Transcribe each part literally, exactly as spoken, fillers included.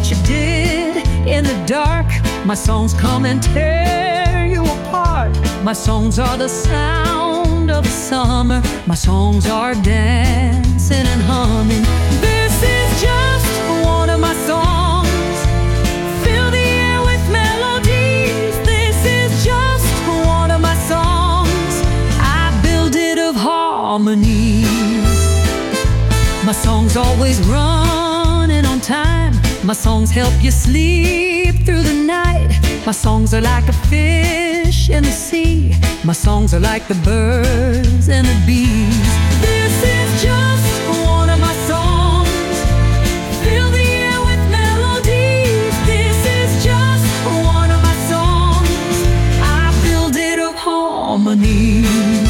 what you did in the dark. My songs come and tear you apart. My songs are the sound of summer. My songs are dancing and humming. This is just one of my songs. Fill the air with melodies. This is just one of my songs. I build it of harmonies. My songs always running on time. My songs help you sleep through the night. My songs are like a fish in the sea. My songs are like the birds and the bees. This is just one of my songs. Fill the air with melodies. This is just one of my songs. I build it of harmony.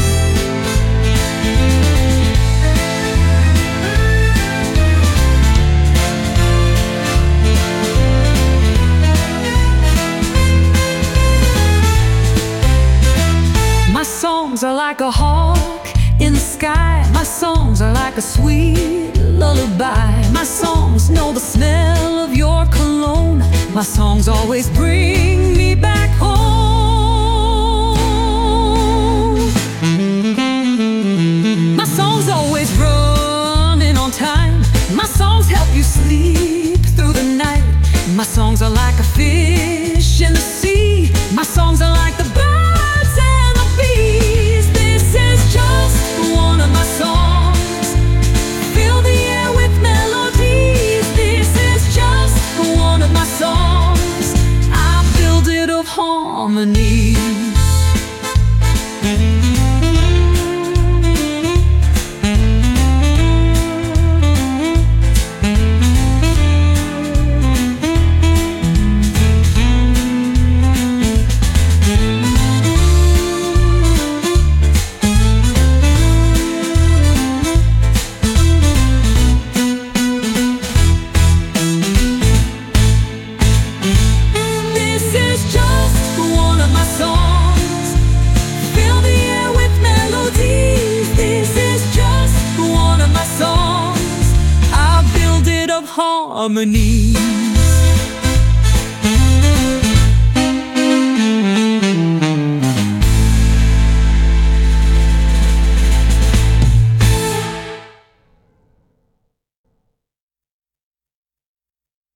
My songs are like a hawk in the sky. My songs are like a sweet lullaby. My songs know the smell of your cologne. My songs always bring me back home. My songs always running on time. My songs help you sleep through the night. My songs are like a fish in the sea. My songs are like the birds. Harmonies. Harmony.